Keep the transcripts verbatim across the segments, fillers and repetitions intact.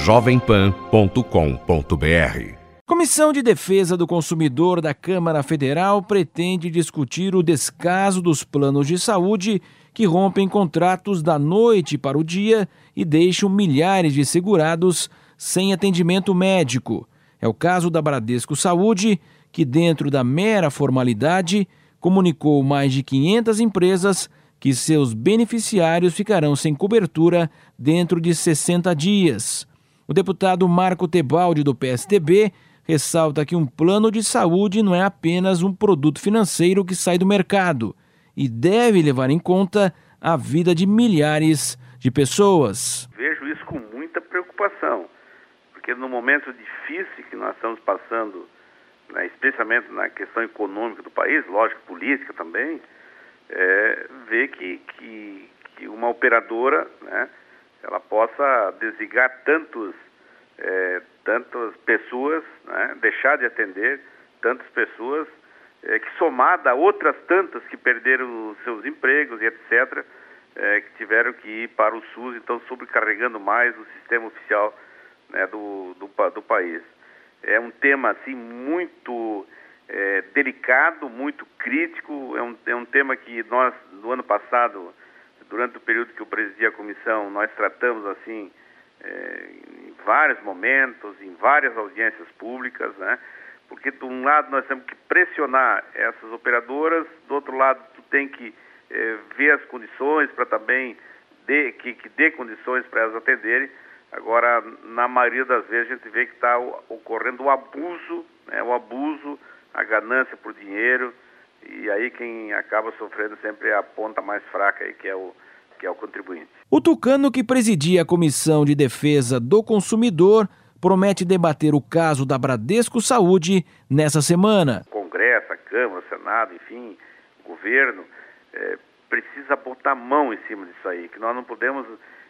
jovem pan ponto com ponto br. Comissão de Defesa do Consumidor da Câmara Federal pretende discutir o descaso dos planos de saúde que rompem contratos da noite para o dia e deixam milhares de segurados sem atendimento médico. É o caso da Bradesco Saúde, que, dentro da mera formalidade, comunicou mais de quinhentas empresas que seus beneficiários ficarão sem cobertura dentro de sessenta dias. O deputado Marco Tebaldi, do P S D B, ressalta que um plano de saúde não é apenas um produto financeiro que sai do mercado e deve levar em conta a vida de milhares de pessoas. Vejo isso com muita preocupação, porque no momento difícil que nós estamos passando, né, especialmente na questão econômica do país, lógico, política também, é, ver que, que, que uma operadora, né, ela possa desligar tantos, é, tantas pessoas, né, deixar de atender tantas pessoas, é, que somada a outras tantas que perderam os seus empregos e etcétera, é, que tiveram que ir para o SUS, então sobrecarregando mais o sistema oficial, né, do, do, do país. É um tema assim muito é, delicado, muito crítico, é um, é um tema que nós, no ano passado, durante o período que eu presidi a comissão, nós tratamos assim é, em vários momentos, em várias audiências públicas, né? Porque de um lado nós temos que pressionar essas operadoras, do outro lado tu tem que é, ver as condições para também de, que, que dê condições para elas atenderem. Agora, na maioria das vezes a gente vê que está ocorrendo o abuso, né? O abuso, a ganância por dinheiro, e aí quem acaba sofrendo sempre é a ponta mais fraca, aí, que é o que é o contribuinte. O tucano, que presidia a Comissão de Defesa do Consumidor, promete debater o caso da Bradesco Saúde nessa semana. O Congresso, a Câmara, o Senado, enfim, o governo, é, precisa botar a mão em cima disso aí, que nós não podemos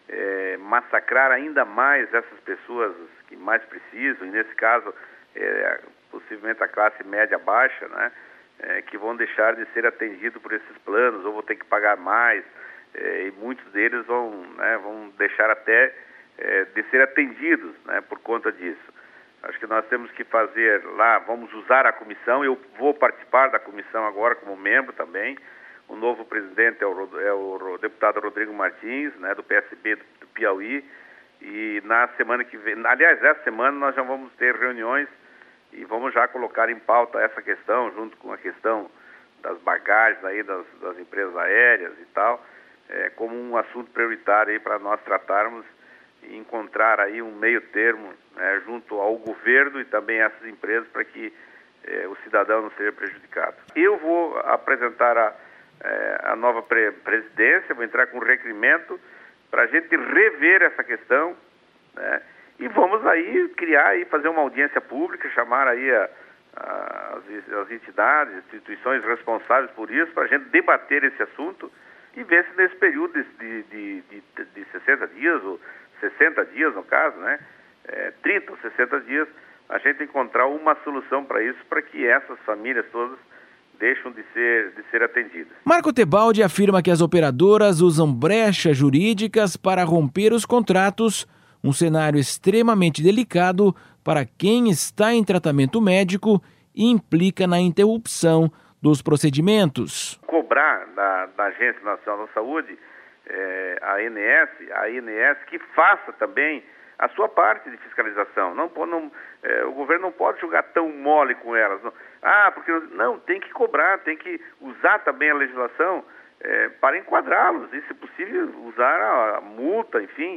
é, massacrar ainda mais essas pessoas que mais precisam, e nesse caso, é, possivelmente a classe média baixa, né, é, que vão deixar de ser atendidos por esses planos, ou vão ter que pagar mais, é, e muitos deles vão, né, vão deixar até é, de ser atendidos, né, por conta disso. Acho que nós temos que fazer lá, vamos usar a comissão, eu vou participar da comissão agora como membro também. O novo presidente é o, é o deputado Rodrigo Martins, né, do P S B do, do Piauí, e na semana que vem, aliás, essa semana nós já vamos ter reuniões e vamos já colocar em pauta essa questão, junto com a questão das bagagens aí das, das empresas aéreas e tal, é, como um assunto prioritário aí para nós tratarmos e encontrar aí um meio termo, né, junto ao governo e também a essas empresas, para que é, o cidadão não seja prejudicado. Eu vou apresentar a, é, a nova pre presidência, vou entrar com um requerimento para a gente rever essa questão, né, e vamos aí criar e fazer uma audiência pública, chamar aí a, a, as, as entidades, instituições responsáveis por isso, para a gente debater esse assunto e ver se nesse período de, de, de, de sessenta dias, ou sessenta dias no caso, né, é, trinta ou sessenta dias, a gente encontrar uma solução para isso, para que essas famílias todas deixem de ser, de ser atendidas. Marco Tebaldi afirma que as operadoras usam brechas jurídicas para romper os contratos, um cenário extremamente delicado para quem está em tratamento médico e implica na interrupção dos procedimentos. Cobrar da, da Agência Nacional da Saúde, é, a A N S, a A N S que faça também a sua parte de fiscalização. Não, não, é, o governo não pode jogar tão mole com elas. Não. Ah, porque não, tem que cobrar, tem que usar também a legislação é, para enquadrá-los e, se possível, usar a, a multa, enfim.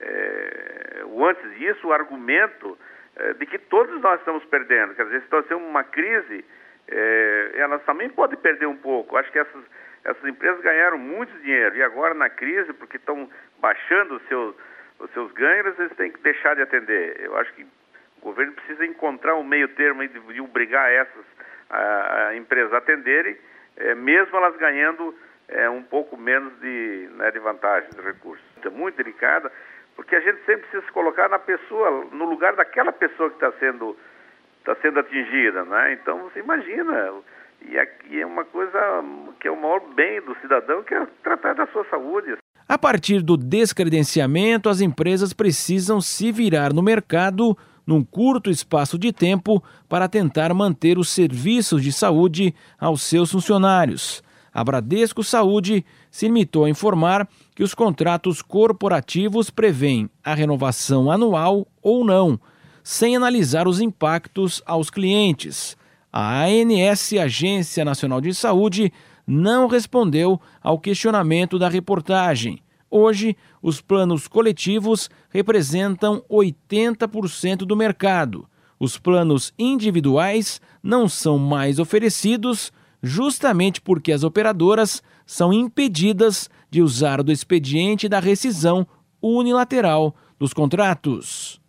É, o antes disso, o argumento é, de que todos nós estamos perdendo. Quer dizer, se está sendo uma crise, é, elas também podem perder um pouco. Acho que essas, essas empresas ganharam muito dinheiro e agora na crise, porque estão baixando os seus, os seus ganhos, eles têm que deixar de atender. Eu acho que o governo precisa encontrar um meio termo de, de obrigar essas a, a empresas a atenderem, é, mesmo elas ganhando é, um pouco menos de, né, de vantagem, de recursos. É muito delicada, porque a gente sempre precisa se colocar na pessoa, no lugar daquela pessoa que está sendo, tá sendo atingida, né? Então você imagina, e aqui é uma coisa que é o maior bem do cidadão, que é tratar da sua saúde. A partir do descredenciamento, as empresas precisam se virar no mercado num curto espaço de tempo para tentar manter os serviços de saúde aos seus funcionários. A Bradesco Saúde se limitou a informar que os contratos corporativos prevêem a renovação anual ou não, sem analisar os impactos aos clientes. A ANS, Agência Nacional de Saúde, não respondeu ao questionamento da reportagem. Hoje, os planos coletivos representam oitenta por cento do mercado. Os planos individuais não são mais oferecidos, justamente porque as operadoras são impedidas de usar do expediente da rescisão unilateral dos contratos.